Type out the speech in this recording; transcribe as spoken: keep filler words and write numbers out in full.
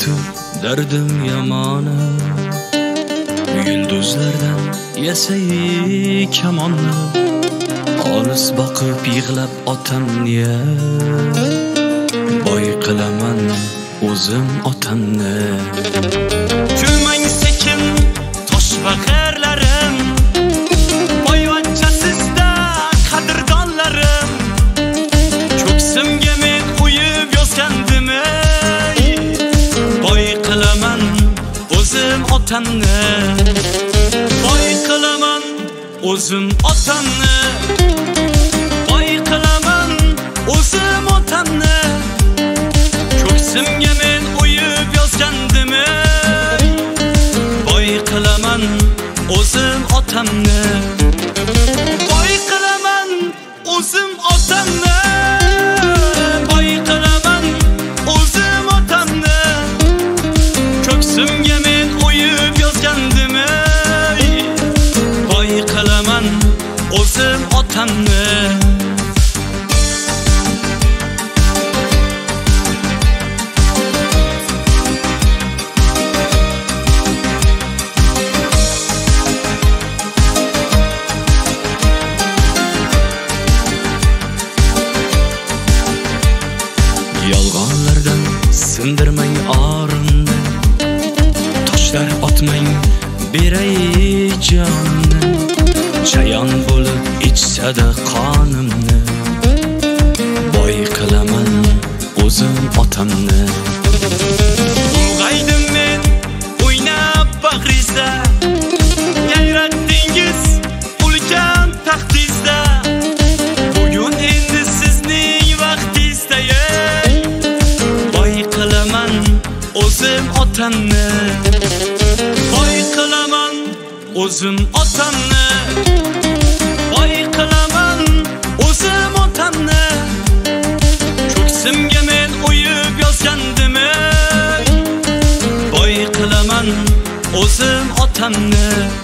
tu derdim yamana, yulduzlardan yasay kamonni, olis boqib yig'lab otam niya, boy qilaman o'zim otamni. Ko'mang sekin tosh va g'arlarim, boyvachchasizda qadrdonlarim, ko'ksimga men qo'yib yozgandim, boy qilaman o'zim otamni, boy qilaman o'zim otamni, boy qilaman o'zim otamni, ko'ksimga men qo'yib yozgandim, boy qilaman o'zim otamni, boy qilaman o'zim otamni, boy qilaman o'zim otamni, ko'ksimga men qo'yib yozgandim, boy qilaman o'zim otamni. Yolg'onlardan sindirmang orimni, toshlar otmang beray jonimni, chayon bo'lib ichsada qonimni, boy qilaman o'zim otamni. Ulg'aydim men o'ynab bag'ringizda, yayratdingiz ulkan taxtingizda, bugun endi sizning vaqtingizda, boy qilaman o'zim otamni, boy qilaman o'zim otamni, boy qilaman o'zim otamni, ko'ksimga men qo'yib yozgandim, boy qilaman o'zim otamni.